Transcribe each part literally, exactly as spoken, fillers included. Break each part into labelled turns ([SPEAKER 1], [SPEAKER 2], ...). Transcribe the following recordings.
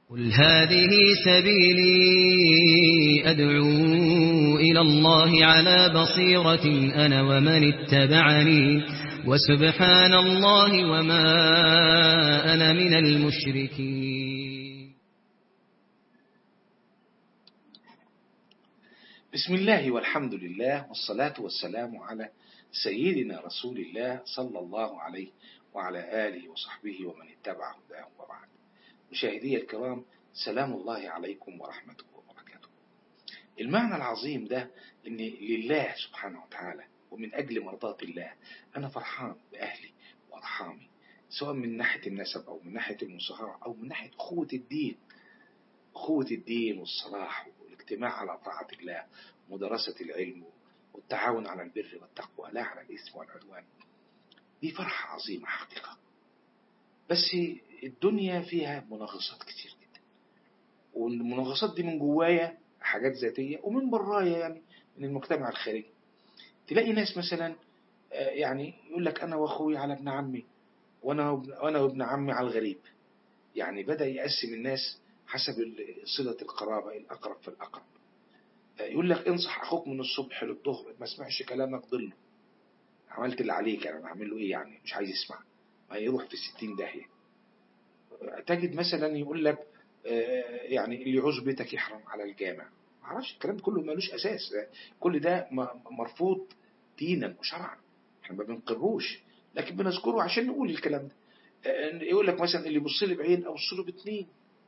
[SPEAKER 1] قل هذه سبيلي أدعو إلى الله على بصيرة أنا ومن اتبعني وسبحان الله وما أنا من المشركين.
[SPEAKER 2] بسم الله والحمد لله والصلاة والسلام على سيدنا رسول الله صلى الله عليه وعلى آله وصحبه ومن اتبع هداه وبعد. مشاهدي الكرام، سلام الله عليكم ورحمته وبركاته. المعنى العظيم ده إن لله سبحانه وتعالى ومن أجل مرضاة الله أنا فرحان بأهلي وأرحامي، سواء من ناحية النسب أو من ناحية المصاهرة أو من ناحية أخوة الدين، أخوة الدين والصلاح والاجتماع على طاعة الله ومدرسة العلم والتعاون على البر والتقوى لا على الإثم والعدوان. دي فرحة عظيمة حقيقة، بس الدنيا فيها مناغصات كتير جدا، والمناغصات دي من جوايا حاجات ذاتية ومن برايا يعني من المجتمع الخارجي. تلاقي ناس مثلا يعني يقول لك أنا وأخوي على ابن عمي وأنا وأنا وابن عمي على الغريب، يعني بدأ يقسم الناس حسب صلة القرابة، الأقرب في الأقرب. يقول لك انصح أخوك من الصبح للظهر، ما سمعش كلامك ضله، عملت اللي عليك، أنا بعمل له إيه يعني، مش عايز يسمع، ما يروح في الستين داهية. تجد مثلا يقول لك يعني اللي يعوز بيتك يحرم على الجامع. معرفش، الكلام ده كله مالوش أساس، كل ده مرفوض دينا وشرعا، احنا ما بنقروش لكن بنذكره عشان نقول الكلام ده. يقول لك مثلا اللي يبص لي بعين أو يبص له باتنين.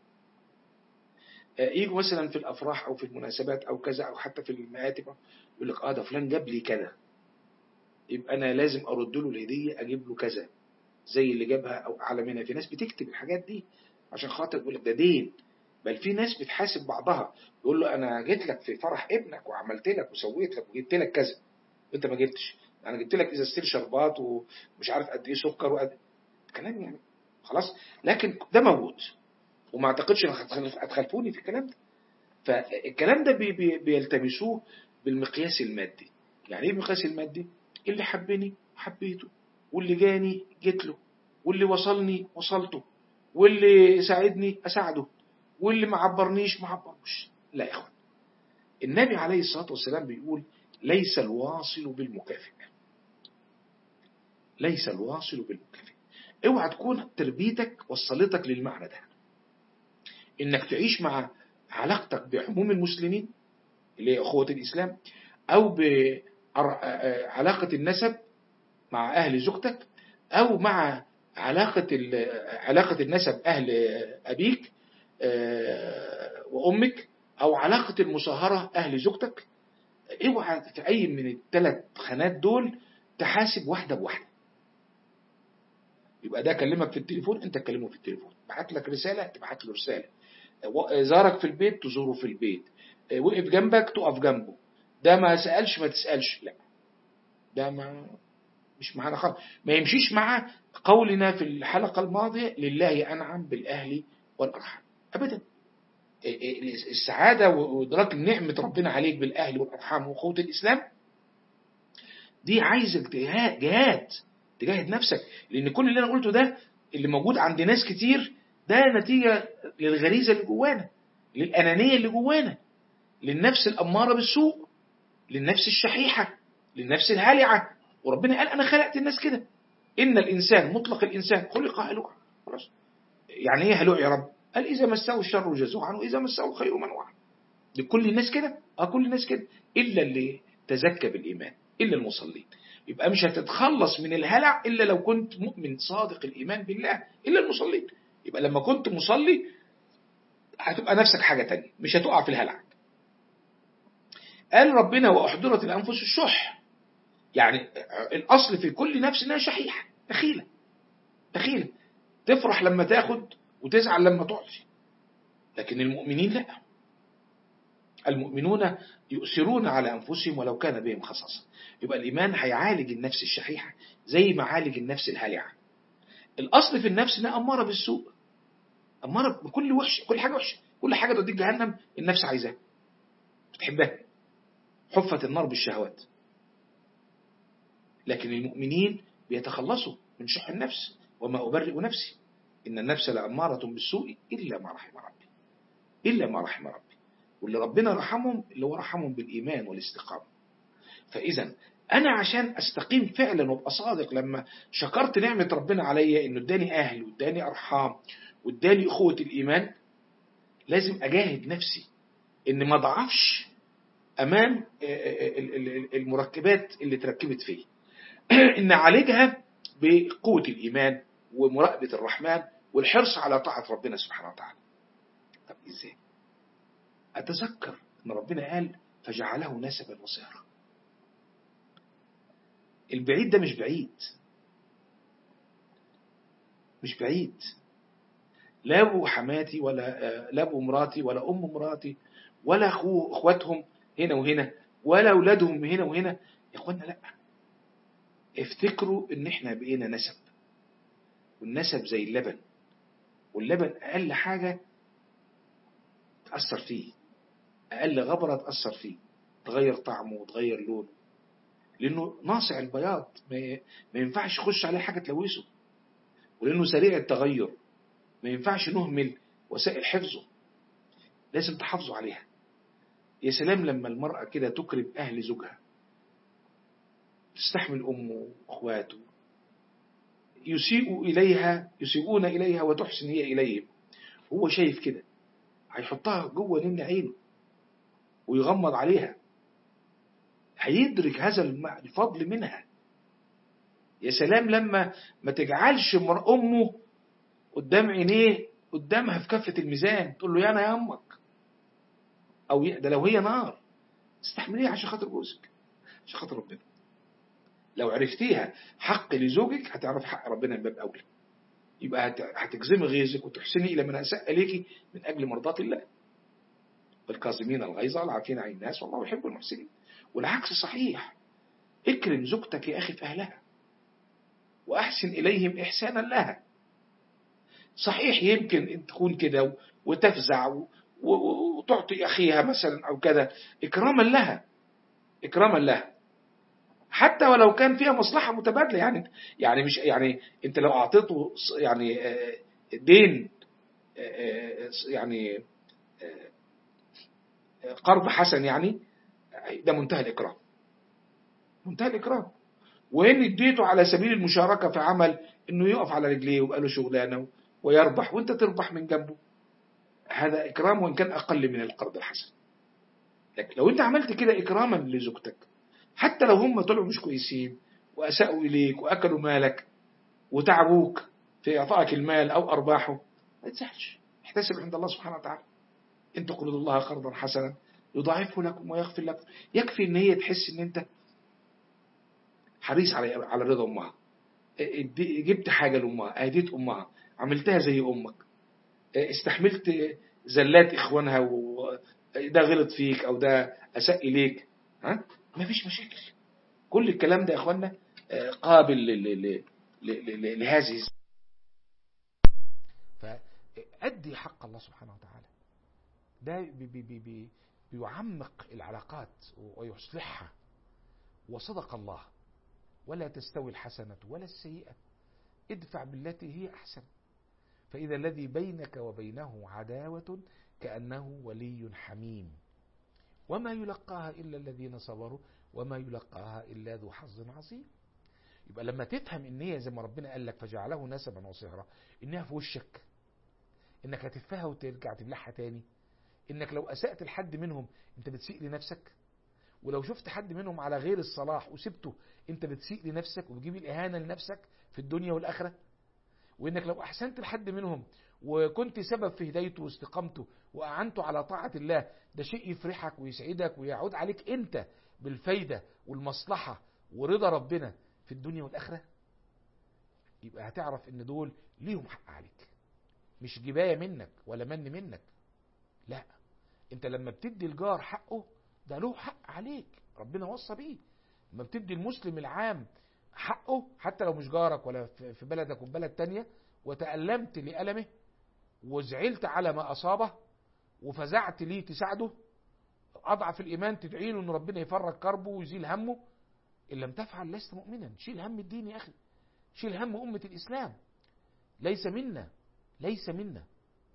[SPEAKER 2] يجوا مثلا في الأفراح أو في المناسبات أو كذا أو حتى في المآتم يقول لك آه ده فلان جاب لي كذا، يبقى أنا لازم أرد له الهدية، أجيب له كذا زي اللي جابها أو أعلى منها. في ناس بتكتب الحاجات دي عشان خاطر يقول لك ده دين، بل في ناس بتحاسب بعضها، يقول له أنا جيت لك في فرح ابنك وعملت لك وسويت لك وجبت لك كذا وأنت ما جبتش، أنا جبت لك إزازتين شربات ومش عارف قد إيه سكر وقد كلام يعني خلاص. لكن ده موجود وما أعتقدش إن هتخالفوني في الكلام ده. فالكلام ده بي بي بيلتمسوه بالمقياس المادي. يعني ايه المقياس المادي؟ اللي حبني حبيته، واللي جاني جيت له، واللي وصلني وصلته، واللي ساعدني اساعده، واللي ما عبرنيش ما عبروش. لا يا اخوان، النبي عليه الصلاة والسلام بيقول ليس الواصل بالمكافئ، ليس الواصل بالمكافئ. اوعى تكون تربيتك وصلتك للمعنى ده، انك تعيش مع علاقتك بعموم المسلمين اللي هي أخوة الإسلام، أو بعلاقة النسب مع أهل زوجتك، أو مع علاقة علاقة النسب أهل أبيك وأمك، أو علاقة المصاهرة أهل زوجتك. اوعى في أي من الثلاث خانات دول تحاسب واحدة بواحدة. يبقى ده كلمك في التليفون أنت تكلمه في التليفون، بعت لك رسالة تبعت له رسالة، زارك في البيت تزوره في البيت، وقف جنبك تقف جنبه، ده ما سألش ما تسألش، لا ده ما مش معانا خالص. ما يمشيش مع قولنا في الحلقة الماضية لله أنعم بالأهل والأرحام أبدا. السعادة وإدراك نعمة ربنا عليك بالأهل والأرحام وقوة الإسلام دي عايزك جهاد، تجاهد نفسك، لأن كل اللي أنا قلته ده اللي موجود عند ناس كتير ده نتيجة للغريزة اللي جوانا، للأنانية اللي جوانا، للنفس الأمارة بالسوء، للنفس الشحيحة، للنفس الهالعة. وربنا قال أنا خلقت الناس كده، إن الإنسان مطلق الإنسان خلق هلوعا. خلاص، يعني إيه هلوع يا رب؟ قال إذا مسه الشر جزوعا وإذا مسه الخير منوعا. لكل الناس كده، أه كل الناس كده إلا اللي تزكى بالإيمان، إلا المصلين. يبقى مش هتتخلص من الهلع إلا لو كنت مؤمن صادق الإيمان بالله، إلا المصلين. يبقى لما كنت مصلي هتبقى نفسك حاجة تانية، مش هتقع في الهلع. قال ربنا وأحضرت الأنفس الشح، يعني الأصل في كل نفس إنها شحيحة بخيلة، بخيلة تفرح لما تاخد وتزعل لما تعطي. لكن المؤمنين لا، المؤمنون يؤثرون على أنفسهم ولو كان بهم خصاصة. يبقى الإيمان هيعالج النفس الشحيحة زي ما عالج النفس الهالعة. الأصل في النفس إنها أمارة بالسوء، أمارة بكل وحش، كل حاجة وحشة، كل حاجة توديك جهنم النفس عايزاها بتحبها، حفت النار بالشهوات. لكن المؤمنين بيتخلصوا من شح النفس، وما أبرئ نفسي إن النفس لأمارة بالسوء إلا ما رحم ربي. إلا ما رحم ربي، واللي ربنا رحمهم اللي هو رحمهم بالإيمان والاستقامة. فإذا أنا عشان أستقيم فعلا وأبقى صادق لما شكرت نعمة ربنا عليا إنه اداني أهل واداني أرحام واداني أخوة الإيمان، لازم أجاهد نفسي إن ما ضعفش أمام المركبات اللي تركبت فيه، إن أعالجها بقوة الإيمان ومراقبة الرحمن والحرص على طاعة ربنا سبحانه وتعالى. طب إزاي؟ أتذكر أن ربنا قال فجعله نسبا وصهرا. البعيد ده مش بعيد، مش بعيد، لا أبو حماتي ولا لا أبو مراتي ولا أم مراتي ولا أخو أخواتهم هنا وهنا ولا أولادهم هنا وهنا. يا أخوانا لا، افتكروا إن إحنا بقينا نسب، والنسب زي اللبن، واللبن أقل حاجة تأثر فيه، أقل غبرة تأثر فيه، تغير طعمه وتغير لونه، لأنه ناصع البياض ما ينفعش يخش عليه حاجة تلوثه، ولأنه سريع التغير ما ينفعش نهمل وسائل حفظه، لازم تحافظوا عليها. يا سلام لما المرأة كده تكرم أهل زوجها، تستحمل أمه وأخواته، يسيئوا إليها يسيئون إليها وتحسن هي إليهم، هو شايف كده هيحطها جوه نمن عينه ويغمض عليها، هيدرك هذا الفضل منها. يا سلام لما ما تجعلش أمه قدام عينيه قدامها في كفة الميزان، تقول له يا أنا يا أمك، أو ده لو هي نار استحمليها عشان خاطر جوزك، عشان خاطر ربنا. لو عرفتيها حق لزوجك هتعرف حق ربنا من باب أولى، يبقى هتجزمي غيظك وتحسني إلى من أساء إليك من أجل مرضات الله. والكاظمين الغيظ والعافين عن الناس والله يحب المحسنين. والعكس صحيح، اكرم زوجتك يا أخي في أهلها وأحسن إليهم إحسانا لها. صحيح يمكن أن تكون كده وتفزع وتعطي أخيها مثلا أو كذا إكراما لها، إكراما لها حتى ولو كان فيها مصلحة متبادلة. يعني يعني مش يعني أنت لو أعطيته يعني دين يعني قرض حسن، يعني ده منتهى الإكرام، منتهى الإكرام. وإن اديته على سبيل المشاركة في عمل، إنه يقف على رجليه ويبقى له شغلانة ويربح وأنت تربح من جنبه، هذا إكرام وإن كان أقل من القرض الحسن. لكن لو أنت عملت كده إكراما لزوجتك، حتى لو هم طلعوا مش كويسين وأساءوا إليك وأكلوا مالك وتعبوك في إعطائك المال أو أرباحه، ما تزعلش، احتسب عند الله سبحانه وتعالى. إن تقرضوا الله قرضا حسنا يضاعفه لكم ويغفر لكم. يكفي إن هي تحس إن أنت حريص على على رضا أمها، جبت حاجة لأمها، أهديت أمها، عملتها زي أمك، استحملت زلات إخوانها وده غلط فيك أو ده أساء إليك، ها ما فيش مشاكل. كل الكلام ده يا إخواننا قابل لهذه.
[SPEAKER 3] فأدي حق الله سبحانه وتعالى، ده بي بي بي بيعمق العلاقات ويصلحها. وصدق الله ولا تستوي الحسنة ولا السيئة، ادفع بالتي هي أحسن، فإذا الذي بينك وبينه عداوة كأنه ولي حميم، وما يلقاها إلا الذين صبروا وما يلقاها إلا ذو حظ عظيم. يبقى لما تفهم إن هي زي ما ربنا قال لك فجعله نسبا وصهرا، إنها في وشك، إنك هتفها وترجع تبلعها تاني، إنك لو أسأت لحد منهم أنت بتسيء لنفسك، ولو شفت حد منهم على غير الصلاح وسبته أنت بتسيء لنفسك وبتجيب الإهانة لنفسك في الدنيا والآخرة. وإنك لو أحسنت لحد منهم وكنت سبب في هدايته واستقامته وأعنته على طاعة الله، ده شيء يفرحك ويسعدك ويعود عليك أنت بالفايدة والمصلحة ورضا ربنا في الدنيا والآخرة. يبقى هتعرف إن دول ليهم حق عليك، مش جباية منك ولا من منك، لا، أنت لما بتدي الجار حقه ده له حق عليك، ربنا وصى بيه. لما بتدي المسلم العام حقه حتى لو مش جارك ولا في بلدك وبلد تانية، وتألمت لألمه وزعلت على ما أصابه وفزعت ليه تساعده، أضعف الإيمان تدعيله أن ربنا يفرج كربه ويزيل همه، إن لم تفعل لست مؤمنا. شيل هم الدين يا أخي، شيل هم أمة الإسلام، ليس منا، ليس منا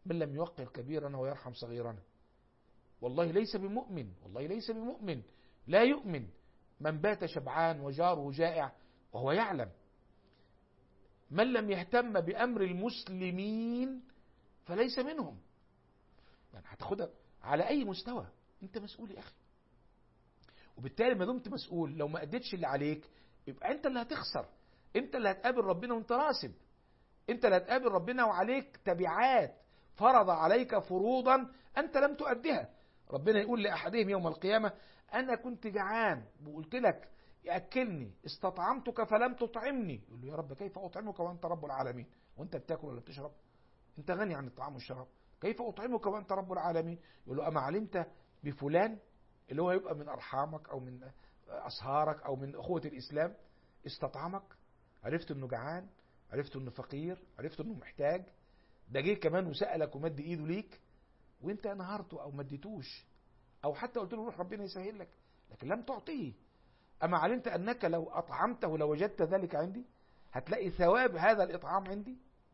[SPEAKER 3] من لم يوقر كبيرنا ويرحم صغيرنا. والله ليس بمؤمن، والله ليس بمؤمن، لا يؤمن من بات شبعان وجاره جائع وهو يعلم. من لم يهتم بأمر المسلمين فليس منهم. يعني هتاخدها على أي مستوى، أنت مسؤول يا أخي. وبالتالي ما دمت مسؤول، لو ما أديتش اللي عليك يبقى أنت اللي هتخسر، أنت اللي هتقابل ربنا وأنت راسب، أنت اللي هتقابل ربنا وعليك تبعات، فرض عليك فروضا أنت لم تؤديها. ربنا يقول لأحدهم يوم القيامة: أنا كنت جعان وقلت لك يأكلني، استطعمتك فلم تطعمني. يقول له: يا رب كيف أطعمك وأنت رب العالمين؟ وأنت بتاكل ولا بتشرب؟ أنت غني عن الطعام والشراب، كيف أطعمك وأنت رب العالمين؟ يقول له: أما علمت بفلان اللي هو يبقى من أرحامك أو من أصهارك أو من أخوة الإسلام، استطعمك، عرفت أنه جعان، عرفت أنه فقير، عرفت أنه محتاج، ده جه كمان وسألك ومد إيده ليك وانت نهارته او مديتوش او حتى قلت له روح ربنا يسهل لك، لكن لم تعطيه. اما علمت انك لو اطعمته لوجدت ذلك عندي، هتلاقي ثواب هذا الاطعام عندي.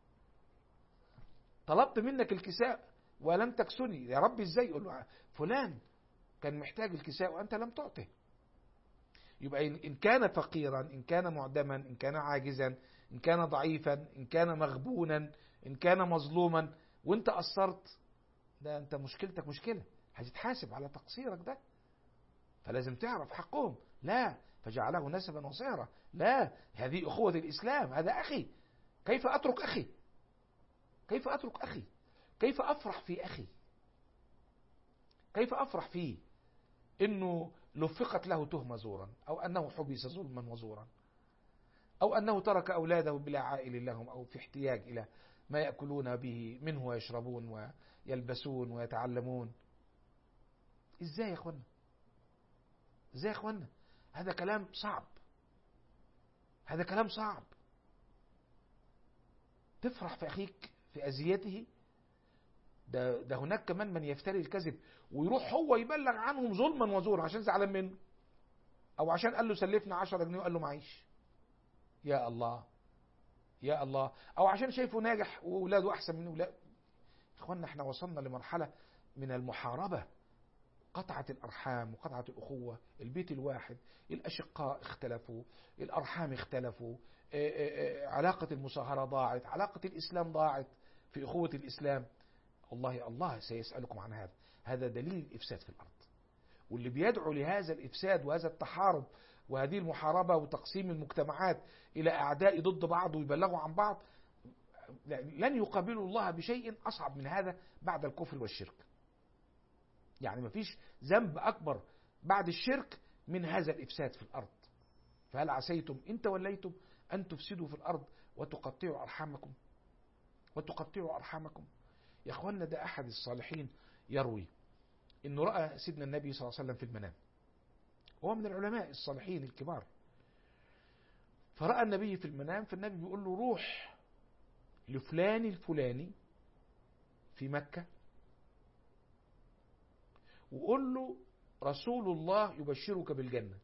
[SPEAKER 3] طلبت منك الكساء ولم تكسني، يا رب ازاي؟ يقول له: فلان كان محتاج الكساء وانت لم تعطه. يبقى ان كان فقيرا، ان كان معدما، ان كان عاجزا، ان كان ضعيفا، ان كان مغبونا، ان كان مظلوما وانت قصرت، ده انت مشكلتك مشكلة، هتتحاسب على تقصيرك ده. فلازم تعرف حقهم. لا فجعله نسبا وصهرا، لا، هذه أخوة الإسلام، هذا أخي، كيف أترك أخي؟ كيف أترك أخي؟ كيف أفرح في أخي؟ كيف أفرح فيه إنه لفقت له تهمة زورا، أو أنه حبس ظلما وزورا، أو أنه ترك أولاده بلا عائل لهم، أو في احتياج إلى ما يأكلون به منه ويشربون ويلبسون ويتعلمون. إزاي يا أخوانا؟ إزاي يا أخوانا؟ هذا كلام صعب، هذا كلام صعب. تفرح في أخيك في أذيته؟ ده, ده هناك كمان من يفتري الكذب ويروح هو يبلغ عنهم ظلما وزورا عشان زعلان منه، أو عشان قال له سلفنا عشرة جنيه وقال له معيش. يا الله يا الله. أو عشان شايفه ناجح وولاده أحسن منه. لا إخوانا، احنا وصلنا لمرحلة من المحاربة، قطعة الأرحام وقطعة الأخوة، البيت الواحد، الأشقاء اختلفوا، الأرحام اختلفوا، علاقة المصاهرة ضاعت، علاقة الإسلام ضاعت في أخوة الإسلام. والله الله سيسألكم عن هذا. هذا دليل الإفساد في الأرض، واللي بيدعو لهذا الإفساد وهذا التحارب وهذه المحاربة وتقسيم المجتمعات إلى أعداء ضد بعض ويبلغوا عن بعض، لن يقابلوا الله بشيء أصعب من هذا بعد الكفر والشرك. يعني مفيش ذنب أكبر بعد الشرك من هذا الإفساد في الأرض. فهل عسيتم إن توليتم أن تفسدوا في الأرض وتقطعوا أرحامكم وتقطعوا أرحامكم. يا أخوانا، ده أحد الصالحين يروي إنه رأى سيدنا النبي صلى الله عليه وسلم في المنام، وهو من العلماء الصالحين الكبار. فرأى النبي في المنام، فالنبي بيقول له: روح لفلان الفلاني في مكة وقول له رسول الله يبشرك بالجنة،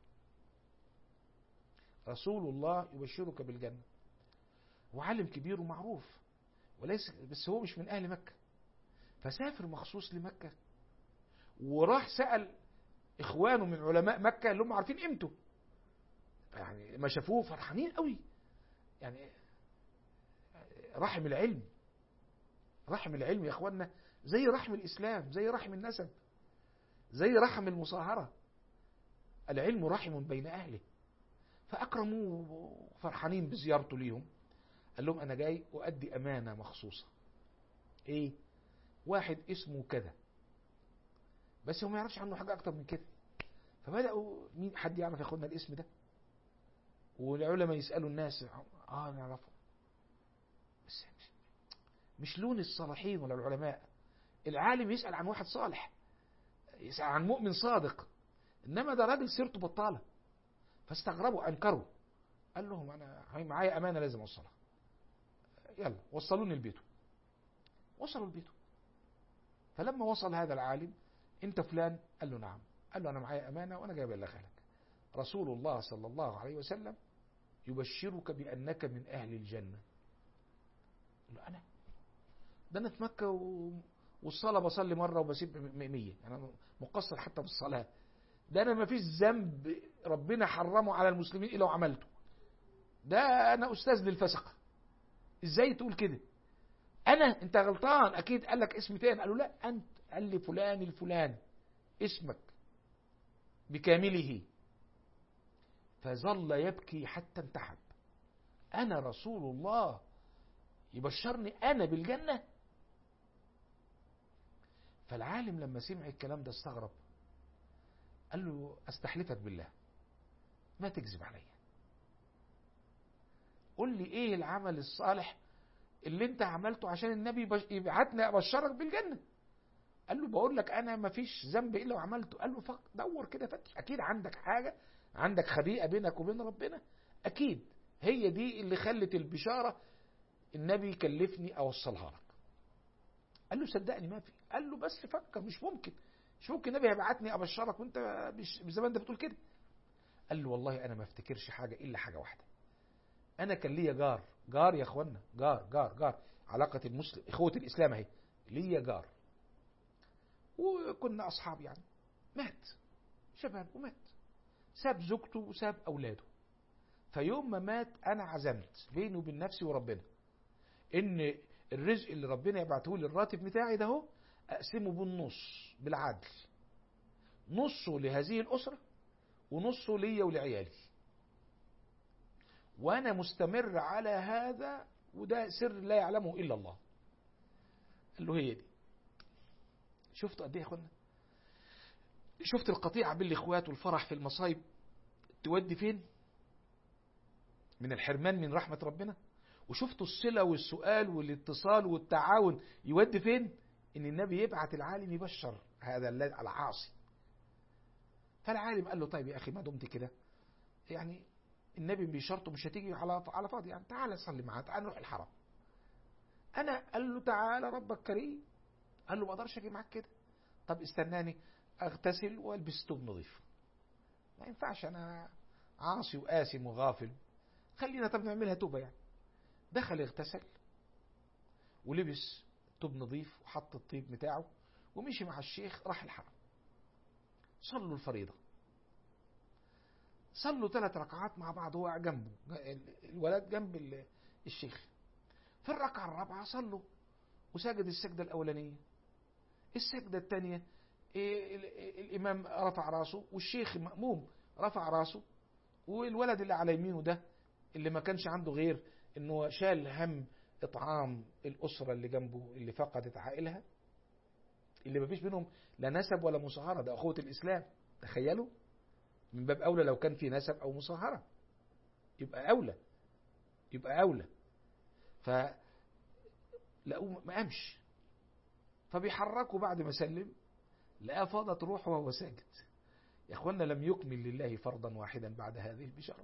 [SPEAKER 3] رسول الله يبشرك بالجنة. وعالم كبير ومعروف، وليس بس هو مش من أهل مكة، فسافر مخصوص لمكة وراح سأل إخوانه من علماء مكة اللي هم عارفين قيمته، يعني ما شافوه فرحانين قوي. يعني رحم العلم، رحم العلم يا أخوانا زي رحم الإسلام، زي رحم النسب، زي رحم المصاهرة. العلم رحم بين أهله. فأكرموه فرحانين بزيارته ليهم. قال لهم: أنا جاي أؤدي أمانة مخصوصة. إيه؟ واحد اسمه كذا، بس هو ما يعرفش عنه حاجة أكتر من كده. فبدأوا: مين حد يعرف ياخدنا الاسم ده؟ والعلماء يسألوا الناس: آه نعرفه. بس مش لون الصالحين ولا العلماء. العالم يسأل عن واحد صالح، يسأل عن مؤمن صادق، إنما ده راجل سيرته بطالة. فاستغربوا، أنكروا. قال لهم: أنا معايا أمانة لازم أوصلها، يلا وصلوني لبيته. وصلوا لبيته. فلما وصل هذا العالم: أنت فلان؟ قال له: نعم. قال له: أنا معايا أمانة وأنا جاي أبلغها لك. رسول الله صلى الله عليه وسلم يبشرك بأنك من أهل الجنة. قال له: أنا؟ ده أنا في مكة و... والصلاة بصلي مرة وبسيب مية، يعني مقصر حتى بالصلاة. ده أنا ما فيش ذنب ربنا حرمه على المسلمين إلا وعملته. ده أنا أستاذ للفسقة. إزاي تقول كده؟ أنا أنت غلطان أكيد. قال لك اسم تاني، قالوا لا أنت. قال لي فلان الفلان اسمك بكامله. فظل يبكي حتى انتحب. أنا رسول الله يبشرني أنا بالجنة؟ فالعالم لما سمع الكلام ده استغرب، قال له استحلفك بالله ما تكذب عليا، قل لي ايه العمل الصالح اللي انت عملته عشان النبي يبعتني ابشرك بالجنة. قال له بقول لك انا ما فيش ذنب الا وعملته. قال له فق دور كده فتش، اكيد عندك حاجة، عندك خبيئة بينك وبين ربنا، اكيد هي دي اللي خلت البشارة النبي كلفني اوصلها لك. قال له صدقني ما في. قال له بس فكر، مش ممكن مش ممكن النبي هيبعتني ابشرك وانت مش زمان ده بتقول كده. قال له والله انا ما افتكرش حاجة الا حاجة واحدة، انا كان ليا جار جار يا اخوانا، جار جار جار علاقة المسلم اخوة الاسلام اهي، ليا جار وكنا اصحاب يعني، مات شباب ومات، ساب زوجته وساب اولاده. فيوم ما مات انا عزمت بيني وبين نفسي وربنا ان الرزق اللي ربنا يبعته لي الراتب بتاعي ده هو اقسمه بالنص بالعدل، نصه لهذه الاسرة ونصه ليا ولعيالي، وانا مستمر على هذا وده سر لا يعلمه الا الله. قال له هي دي. شفتوا قد ايه يا اخوانا؟ شفت القطيعة بين الاخوات والفرح في المصايب تودي فين من الحرمان من رحمة ربنا؟ وشفتوا الصلة والسؤال والاتصال والتعاون يودي فين؟ ان النبي يبعت العالم يبشر هذا العاصي. فالعالم قال له طيب يا اخي ما دمت كده، يعني النبي بشرطه مش هتيجي على على فاضي، يعني تعالى صلي معاه، تعالى نروح الحرم. انا قال له تعالى ربك كريم. قال له ما اقدرش اجي معاك كده. طب استناني اغتسل والبس ثوب نظيف. ما ينفعش، انا عاصي وقاسم وغافل، خلينا طب نعملها توبه يعني. دخل اغتسل ولبس ثوب نظيف وحط الطيب بتاعه ومشي مع الشيخ راح الحرم. صلوا الفريضه، صلوا ثلاث ركعات مع بعض، هو جنبه الولد جنب الشيخ. في الركعة الرابعة صلوا وسجد السجدة الأولانية. السجدة الثانية الإمام رفع راسه والشيخ مأموم رفع راسه، والولد اللي على يمينه ده اللي ما كانش عنده غير إنه شال هم إطعام الأسرة اللي جنبه اللي فقدت عائلها، اللي ما فيش بينهم لا نسب ولا مصاهرة، ده أخوة الإسلام. تخيلوا، من باب أولى لو كان في نسب أو مصاهرة يبقى أولى يبقى أولى. فلقوه ما قامش، فبيحركوا بعد ما سلم لقى فاضت روحه وهو ساجد. يا أخوانا لم يكمل لله فرضا واحدا بعد هذه البشارة.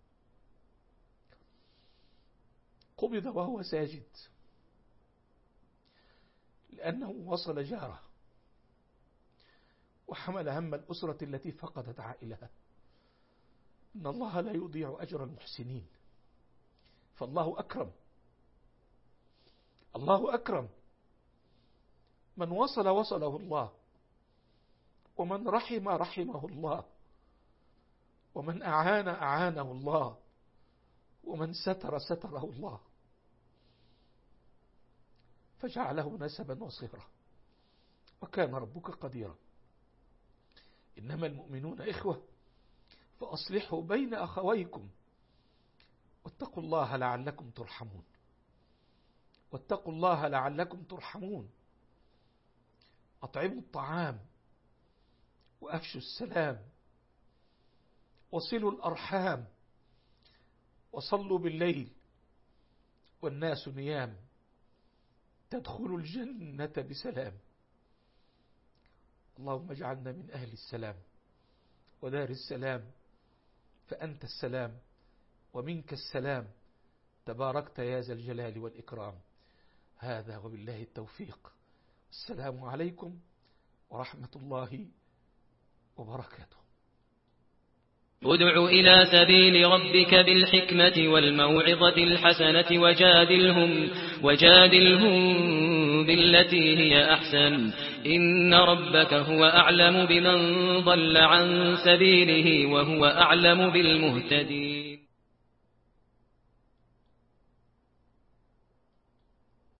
[SPEAKER 3] قبض وهو ساجد لأنه وصل جاره وحمل هم الأسرة التي فقدت عائلها. إن الله لا يضيع أجر المحسنين، فالله أكرم، الله أكرم. من وصل وصله الله، ومن رحم رحمه الله، ومن أعان أعانه الله، ومن ستر ستره الله، فجعله نسبا وصهرا، وكان ربك قديرا. إنما المؤمنون إخوة فأصلحوا بين أخويكم واتقوا الله لعلكم ترحمون، واتقوا الله لعلكم ترحمون. أطعموا الطعام وأفشوا السلام وصلوا الأرحام وصلوا بالليل والناس نيام، تدخلوا الجنة بسلام. اللهم اجعلنا من أهل السلام ودار السلام، فأنت السلام ومنك السلام، تباركت يا ذا الجلال والإكرام. هذا وبالله التوفيق. السلام عليكم ورحمة الله وبركاته.
[SPEAKER 1] ادع إلى سبيل ربك بالحكمة والموعظة الحسنة وجادلهم وجادلهم بالتي هي أحسن إن ربك هو أعلم بمن ضل عن سبيله وهو أعلم بالمهتدين.